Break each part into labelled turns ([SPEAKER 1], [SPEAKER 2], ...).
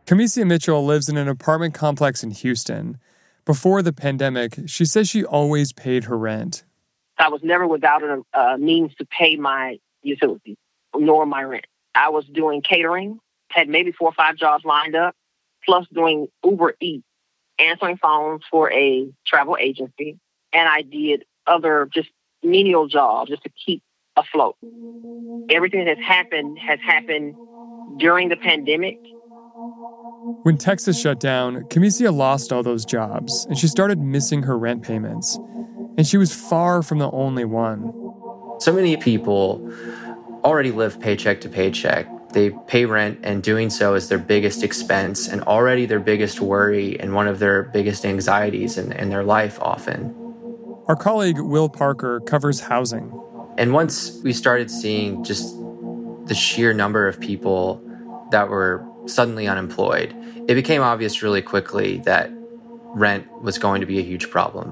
[SPEAKER 1] Camicia Mitchell lives in an apartment complex in Houston. Before the pandemic, she says she always paid her rent.
[SPEAKER 2] I was never without a means to pay my utilities, nor my rent. I was doing catering, had maybe 4 or 5 jobs lined up, plus doing Uber Eats, answering phones for a travel agency, and I did other just menial jobs just to keep afloat. Everything that has happened during the pandemic.
[SPEAKER 1] When Texas shut down, Camicia lost all those jobs, and she started missing her rent payments. And she was far from the only one.
[SPEAKER 3] So many people already live paycheck to paycheck. They pay rent, and doing so is their biggest expense and already their biggest worry and one of their biggest anxieties in their life often.
[SPEAKER 1] Our colleague Will Parker covers housing.
[SPEAKER 3] And once we started seeing just the sheer number of people that were suddenly unemployed, it became obvious really quickly that rent was going to be a huge problem.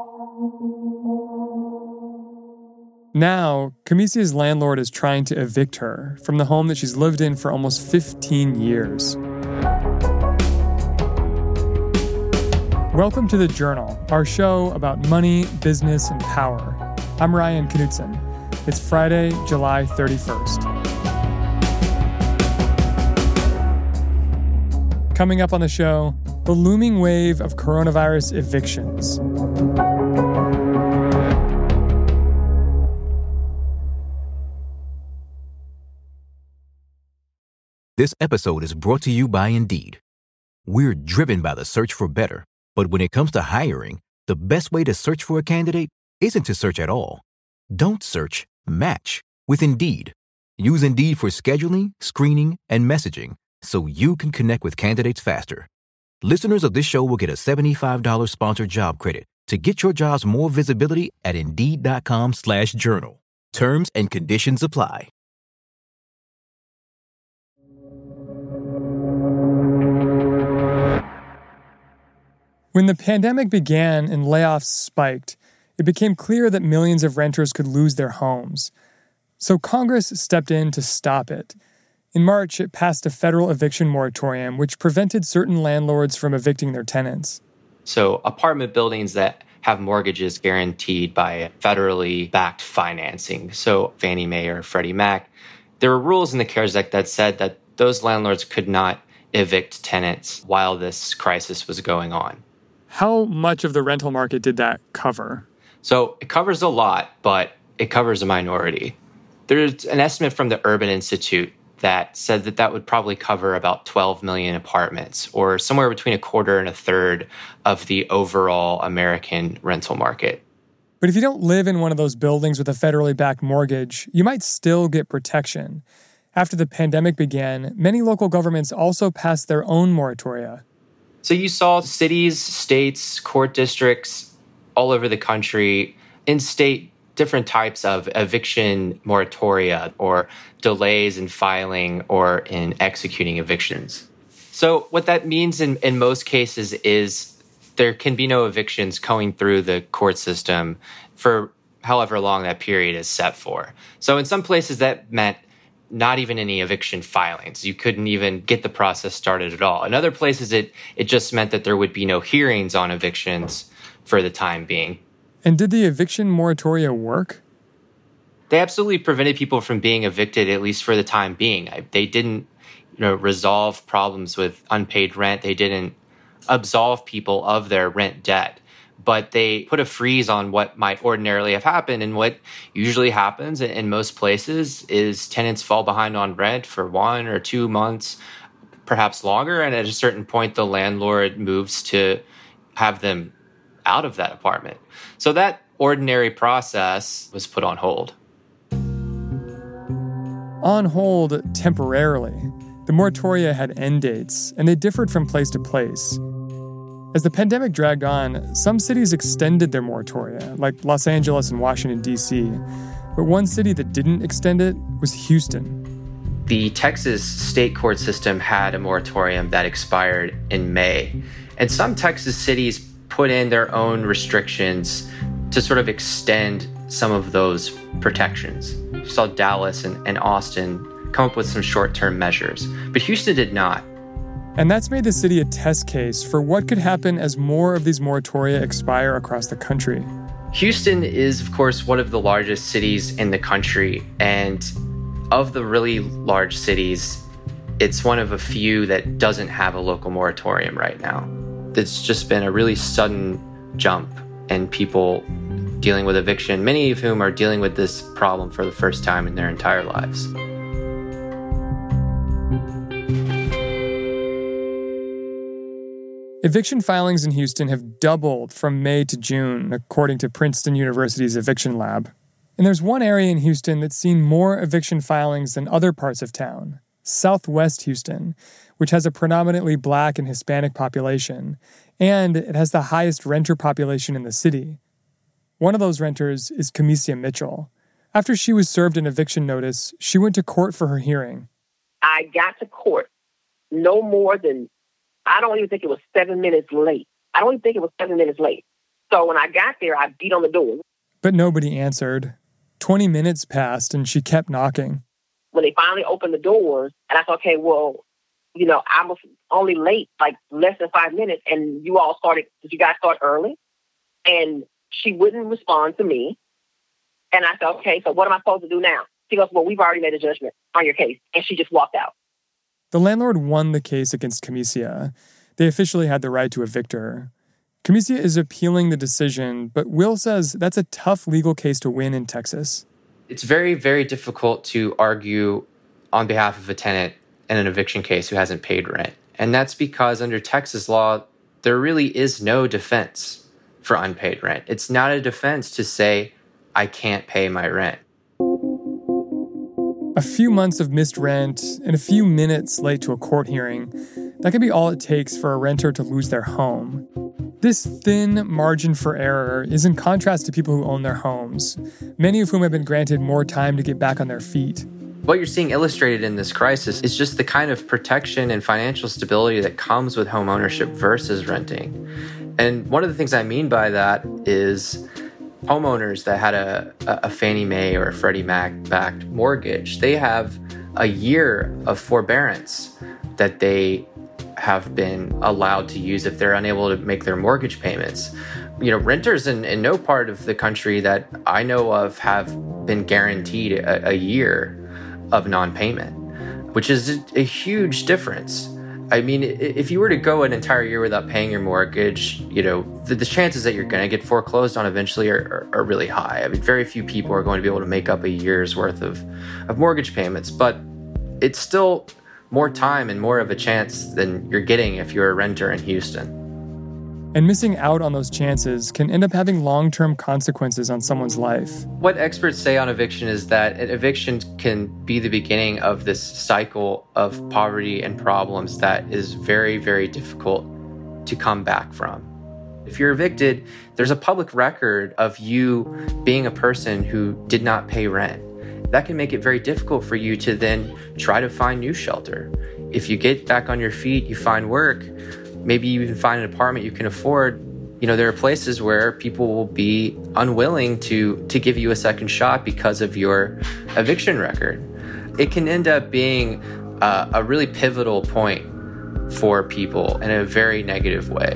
[SPEAKER 1] Now, Camicia's landlord is trying to evict her from the home that she's lived in for almost 15 years. Welcome to The Journal, our show about money, business, and power. I'm Ryan Knutson. It's Friday, July 31st. Coming up on the show, the looming wave of coronavirus evictions.
[SPEAKER 4] This episode is brought to you by Indeed. We're driven by the search for better, but when it comes to hiring, the best way to search for a candidate isn't to search at all. Don't search, match with Indeed. Use Indeed for scheduling, screening, and messaging so you can connect with candidates faster. Listeners of this show will get a $75 sponsored job credit to get your jobs more visibility at Indeed.com/journal. Terms and conditions apply.
[SPEAKER 1] When the pandemic began and layoffs spiked, it became clear that millions of renters could lose their homes. So Congress stepped in to stop it. In March, it passed a federal eviction moratorium, which prevented certain landlords from evicting their tenants.
[SPEAKER 3] So apartment buildings that have mortgages guaranteed by federally backed financing, so Fannie Mae or Freddie Mac, there were rules in the CARES Act that said that those landlords could not evict tenants while this crisis was going on.
[SPEAKER 1] How much of the rental market did that cover?
[SPEAKER 3] So it covers a lot, but it covers a minority. There's an estimate from the Urban Institute that said that that would probably cover about 12 million apartments, or somewhere between a quarter and a third of the overall American rental market.
[SPEAKER 1] But if you don't live in one of those buildings with a federally backed mortgage, you might still get protection. After the pandemic began, many local governments also passed their own moratoria.
[SPEAKER 3] So you saw cities, states, court districts all over the country instate different types of eviction moratoria or delays in filing or in executing evictions. So what that means in most cases is there can be no evictions going through the court system for however long that period is set for. So in some places that meant not even any eviction filings. You couldn't even get the process started at all. In other places, it just meant that there would be no hearings on evictions for the time being.
[SPEAKER 1] And did the eviction moratoria work?
[SPEAKER 3] They absolutely prevented people from being evicted, at least for the time being. They didn't, resolve problems with unpaid rent. They didn't absolve people of their rent debt. But they put a freeze on what might ordinarily have happened. And what usually happens in most places is tenants fall behind on rent for 1 or 2 months, perhaps longer. And at a certain point, the landlord moves to have them out of that apartment. So that ordinary process was put on hold.
[SPEAKER 1] On hold temporarily. The moratoria had end dates, and they differed from place to place. As the pandemic dragged on, some cities extended their moratoria, like Los Angeles and Washington, D.C. But one city that didn't extend it was Houston.
[SPEAKER 3] The Texas state court system had a moratorium that expired in May. And some Texas cities put in their own restrictions to sort of extend some of those protections. You saw Dallas and Austin come up with some short-term measures, but Houston did not.
[SPEAKER 1] And that's made the city a test case for what could happen as more of these moratoria expire across the country.
[SPEAKER 3] Houston is, of course, one of the largest cities in the country. And of the really large cities, it's one of a few that doesn't have a local moratorium right now. It's just been a really sudden jump in people dealing with eviction, many of whom are dealing with this problem for the first time in their entire lives.
[SPEAKER 1] Eviction filings in Houston have doubled from May to June, according to Princeton University's Eviction Lab. And there's one area in Houston that's seen more eviction filings than other parts of town, Southwest Houston, which has a predominantly Black and Hispanic population, and it has the highest renter population in the city. One of those renters is Camicia Mitchell. After she was served an eviction notice, she went to court for her hearing.
[SPEAKER 2] I got to court no more than, I don't even think it was 7 minutes late. So when I got there, I beat on the door.
[SPEAKER 1] But nobody answered. 20 minutes passed and she kept knocking.
[SPEAKER 2] When they finally opened the doors, and I thought, okay, well, I was only late, like less than 5 minutes, and did you guys start early? And she wouldn't respond to me. And I said, okay, so what am I supposed to do now? She goes, well, we've already made a judgment on your case. And she just walked out.
[SPEAKER 1] The landlord won the case against Camicia. They officially had the right to evict her. Camicia is appealing the decision, but Will says that's a tough legal case to win in Texas.
[SPEAKER 3] It's very, very difficult to argue on behalf of a tenant in an eviction case who hasn't paid rent. And that's because under Texas law, there really is no defense for unpaid rent. It's not a defense to say, I can't pay my rent.
[SPEAKER 1] A few months of missed rent and a few minutes late to a court hearing, that could be all it takes for a renter to lose their home. This thin margin for error is in contrast to people who own their homes, many of whom have been granted more time to get back on their feet.
[SPEAKER 3] What you're seeing illustrated in this crisis is just the kind of protection and financial stability that comes with home ownership versus renting. And one of the things I mean by that is homeowners that had a Fannie Mae or a Freddie Mac-backed mortgage, they have a year of forbearance that they have been allowed to use if they're unable to make their mortgage payments. Renters in no part of the country that I know of have been guaranteed a year of non-payment, which is a huge difference. I mean, if you were to go an entire year without paying your mortgage, the chances that you're going to get foreclosed on eventually are really high. I mean, very few people are going to be able to make up a year's worth of mortgage payments, but it's still more time and more of a chance than you're getting if you're a renter in Houston.
[SPEAKER 1] And missing out on those chances can end up having long-term consequences on someone's life.
[SPEAKER 3] What experts say on eviction is that an eviction can be the beginning of this cycle of poverty and problems that is very, very difficult to come back from. If you're evicted, there's a public record of you being a person who did not pay rent. That can make it very difficult for you to then try to find new shelter. If you get back on your feet, you find work, maybe you even find an apartment you can afford. There are places where people will be unwilling to give you a second shot because of your eviction record. It can end up being a really pivotal point for people in a very negative way.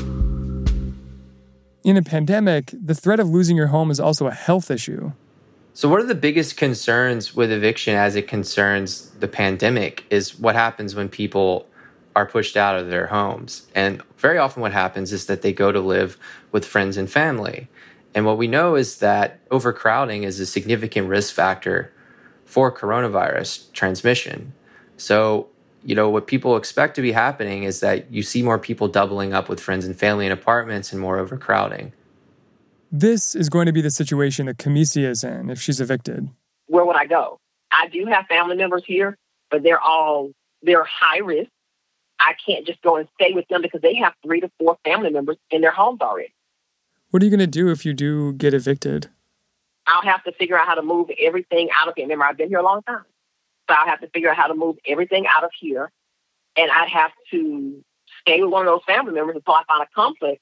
[SPEAKER 1] In a pandemic, the threat of losing your home is also a health issue.
[SPEAKER 3] So one of the biggest concerns with eviction as it concerns the pandemic is what happens when people are pushed out of their homes. And very often what happens is that they go to live with friends and family. And what we know is that overcrowding is a significant risk factor for coronavirus transmission. So, what people expect to be happening is that you see more people doubling up with friends and family in apartments and more overcrowding.
[SPEAKER 1] This is going to be the situation that Camicia is in if she's evicted.
[SPEAKER 2] Where would I go? I do have family members here, but they're high risk. I can't just go and stay with them because they have 3 to 4 family members in their homes already.
[SPEAKER 1] What are you going to do if you do get evicted?
[SPEAKER 2] I'll have to figure out how to move everything out of here. Remember, I've been here a long time. So I'll have to figure out how to move everything out of here. And I'd have to stay with one of those family members until I find a complex.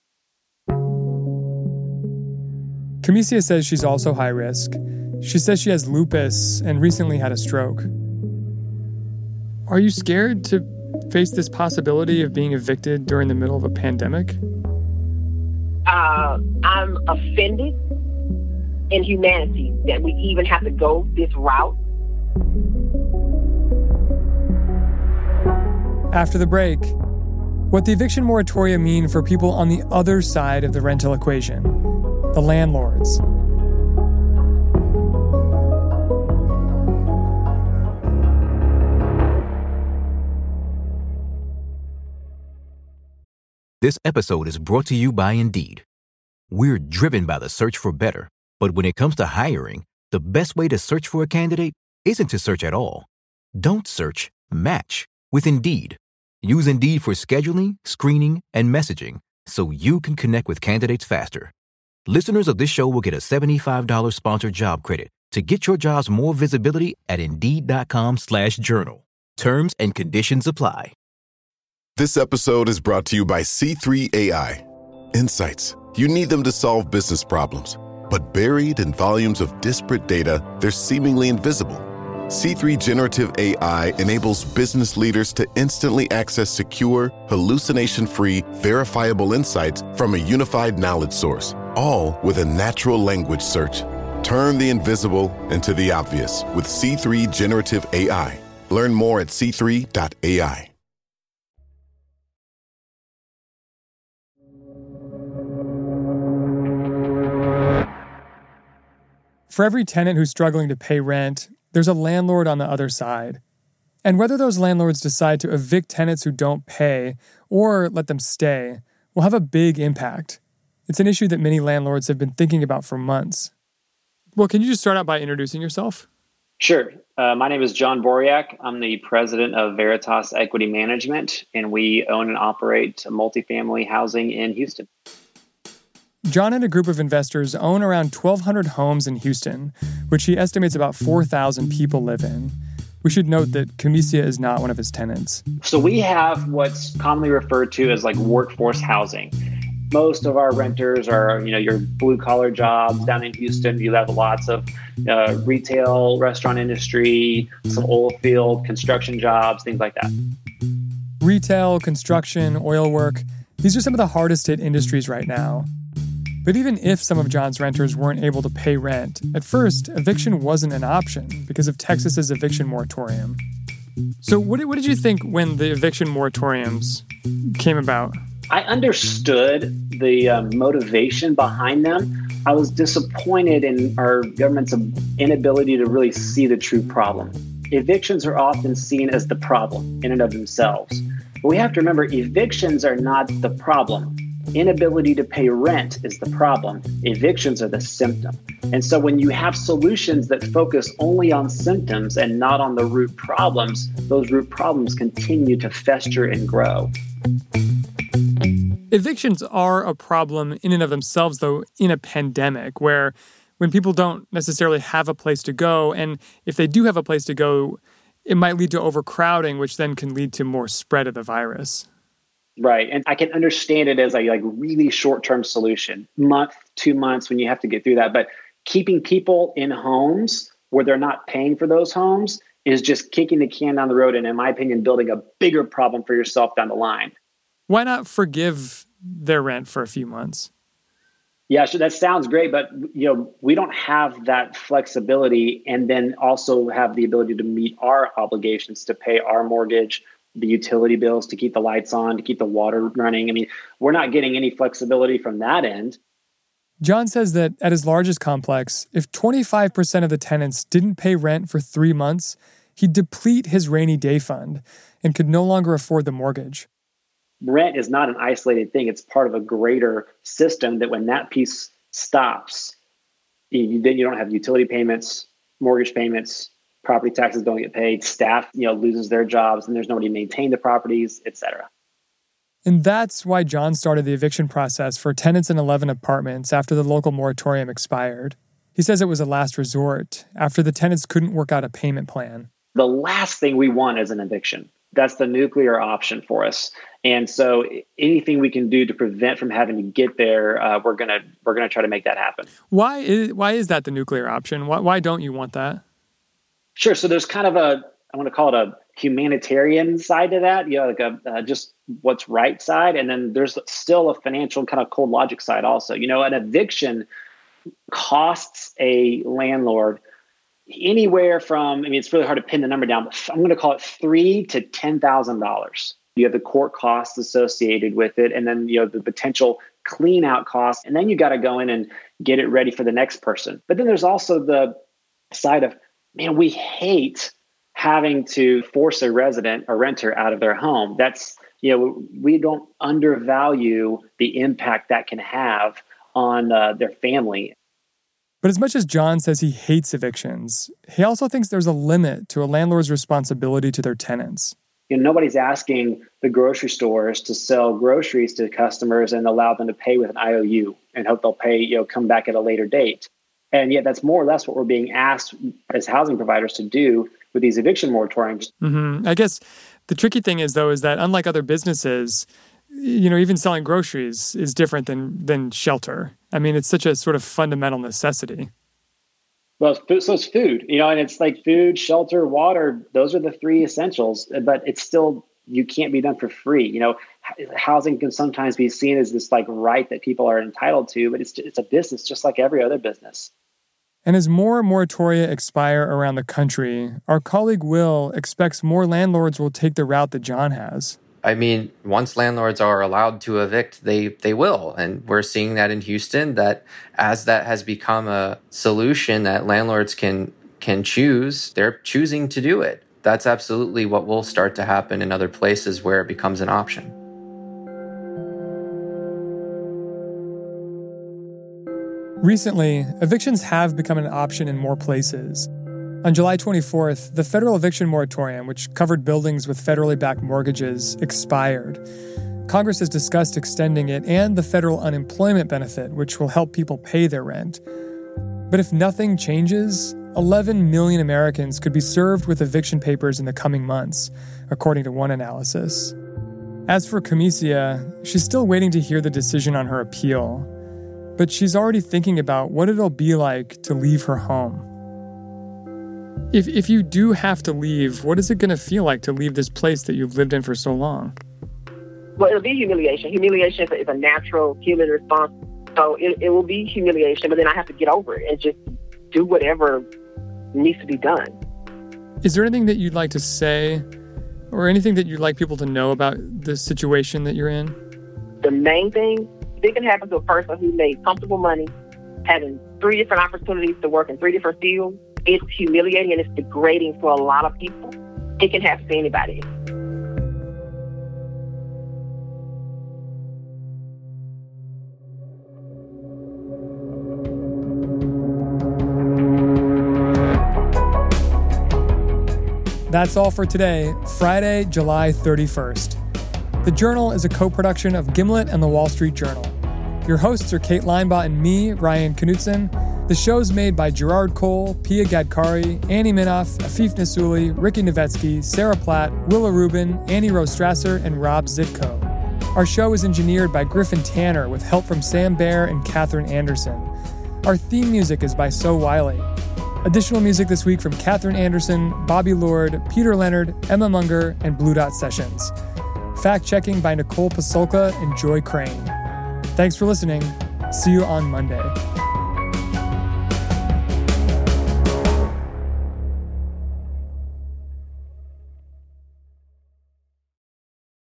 [SPEAKER 1] Camicia says she's also high risk. She says she has lupus and recently had a stroke. Are you scared to face this possibility of being evicted during the middle of a pandemic?
[SPEAKER 2] I'm offended in humanity that we even have to go this route.
[SPEAKER 1] After the break, what the eviction moratoria mean for people on the other side of the rental equation, the landlords.
[SPEAKER 4] This episode is brought to you by Indeed. We're driven by the search for better, but when it comes to hiring, the best way to search for a candidate isn't to search at all. Don't search, match with Indeed. Use Indeed for scheduling, screening, and messaging so you can connect with candidates faster. Listeners of this show will get a $75 sponsored job credit to get your jobs more visibility at Indeed.com/journal. Terms and conditions apply.
[SPEAKER 5] This episode is brought to you by C3 AI. Insights. You need them to solve business problems, but buried in volumes of disparate data, they're seemingly invisible. C3 Generative AI enables business leaders to instantly access secure, hallucination-free, verifiable insights from a unified knowledge source, all with a natural language search. Turn the invisible into the obvious with C3 Generative AI. Learn more at c3.ai.
[SPEAKER 1] For every tenant who's struggling to pay rent, there's a landlord on the other side. And whether those landlords decide to evict tenants who don't pay or let them stay will have a big impact. It's an issue that many landlords have been thinking about for months. Well, can you just start out by introducing yourself?
[SPEAKER 6] Sure. My name is John Boriak. I'm the president of Veritas Equity Management, and we own and operate multifamily housing in Houston.
[SPEAKER 1] John and a group of investors own around 1,200 homes in Houston, which he estimates about 4,000 people live in. We should note that Comicia is not one of his tenants.
[SPEAKER 6] So we have what's commonly referred to as like workforce housing. Most of our renters are, your blue-collar jobs down in Houston. You have lots of retail, restaurant industry, some oil field, construction jobs, things like that.
[SPEAKER 1] Retail, construction, oil work, these are some of the hardest hit industries right now. But even if some of John's renters weren't able to pay rent, at first, eviction wasn't an option because of Texas's eviction moratorium. So what did you think when the eviction moratoriums came about?
[SPEAKER 6] I understood the motivation behind them. I was disappointed in our government's inability to really see the true problem. Evictions are often seen as the problem in and of themselves. But we have to remember, evictions are not the problem. Inability to pay rent is the problem. Evictions are the symptom. And so when you have solutions that focus only on symptoms and not on the root problems, those root problems continue to fester and grow.
[SPEAKER 1] Evictions are a problem in and of themselves, though, in a pandemic, where when people don't necessarily have a place to go, and if they do have a place to go, it might lead to overcrowding, which then can lead to more spread of the virus.
[SPEAKER 6] Right. And I can understand it as a really short-term solution, month, 2 months when you have to get through that. But keeping people in homes where they're not paying for those homes is just kicking the can down the road and, in my opinion, building a bigger problem for yourself down the line.
[SPEAKER 1] Why not forgive their rent for a few months?
[SPEAKER 6] Yeah, so that sounds great, but we don't have that flexibility and then also have the ability to meet our obligations to pay our mortgage, the utility bills, to keep the lights on, to keep the water running. I mean, we're not getting any flexibility from that end.
[SPEAKER 1] John says that at his largest complex, if 25% of the tenants didn't pay rent for 3 months, he'd deplete his rainy day fund and could no longer afford the mortgage.
[SPEAKER 6] Rent is not an isolated thing. It's part of a greater system that when that piece stops, then you don't have utility payments, mortgage payments, property taxes don't get paid, staff, loses their jobs, and there's nobody to maintain the properties, et cetera.
[SPEAKER 1] And that's why John started the eviction process for tenants in 11 apartments after the local moratorium expired. He says it was a last resort after the tenants couldn't work out a payment plan.
[SPEAKER 6] The last thing we want is an eviction. That's the nuclear option for us. And so anything we can do to prevent from having to get there, we're gonna try to make that happen.
[SPEAKER 1] Why is that the nuclear option? Why don't you want that?
[SPEAKER 6] Sure. So there's kind of I want to call it a humanitarian side to that, like just what's right side. And then there's still a financial kind of cold logic side also. An eviction costs a landlord anywhere from, it's really hard to pin the number down, but I'm going to call it $3,000 to $10,000. You have the court costs associated with it, and then the potential clean out costs, and then you got to go in and get it ready for the next person. But then there's also the side of, man, we hate having to force a renter out of their home. That's, we don't undervalue the impact that can have on their family.
[SPEAKER 1] But as much as John says he hates evictions, he also thinks there's a limit to a landlord's responsibility to their tenants.
[SPEAKER 6] Nobody's asking the grocery stores to sell groceries to customers and allow them to pay with an IOU and hope they'll pay, come back at a later date. And yet that's more or less what we're being asked as housing providers to do with these eviction moratoriums.
[SPEAKER 1] Mm-hmm. I guess the tricky thing is that unlike other businesses, even selling groceries is different than shelter. It's such a sort of fundamental necessity.
[SPEAKER 6] Well, so it's food, and it's like food, shelter, water. Those are the three essentials, but it's still, you can't be done for free. Housing can sometimes be seen as this like right that people are entitled to, but it's a business just like every other business.
[SPEAKER 1] And as more moratoria expire around the country, our colleague Will expects more landlords will take the route that John has.
[SPEAKER 3] Once landlords are allowed to evict, they will. And we're seeing that in Houston, that as that has become a solution that landlords can choose, they're choosing to do it. That's absolutely what will start to happen in other places where it becomes an option.
[SPEAKER 1] Recently, evictions have become an option in more places. On July 24th, the federal eviction moratorium, which covered buildings with federally backed mortgages, expired. Congress has discussed extending it and the federal unemployment benefit, which will help people pay their rent. But if nothing changes, 11 million Americans could be served with eviction papers in the coming months, according to one analysis. As for Camicia, she's still waiting to hear the decision on her appeal. But she's already thinking about what it'll be like to leave her home. If you do have to leave, what is it going to feel like to leave this place that you've lived in for so long?
[SPEAKER 2] Well, it'll be humiliation. Humiliation is a natural human response. So it will be humiliation, but then I have to get over it and just do whatever needs to be done.
[SPEAKER 1] Is there anything that you'd like to say or anything that you'd like people to know about the situation that you're in?
[SPEAKER 2] The main thing, it can happen to a person who made comfortable money, having 3 different opportunities to work in 3 different fields. It's humiliating and it's degrading for a lot of people. It can happen to anybody.
[SPEAKER 1] That's all for today, Friday, July 31st. The Journal is a co-production of Gimlet and The Wall Street Journal. Your hosts are Kate Linebaugh and me, Ryan Knutson. The show's made by Gerard Cole, Pia Gadkari, Annie Minoff, Afif Nassouli, Ricky Novetsky, Sarah Platt, Willa Rubin, Annie Rose Strasser, and Rob Zitko. Our show is engineered by Griffin Tanner with help from Sam Baer and Catherine Anderson. Our theme music is by So Wiley. Additional music this week from Catherine Anderson, Bobby Lord, Peter Leonard, Emma Munger, and Blue Dot Sessions. Fact-checking by Nicole Pasolka and Joy Crane. Thanks for listening. See you on Monday.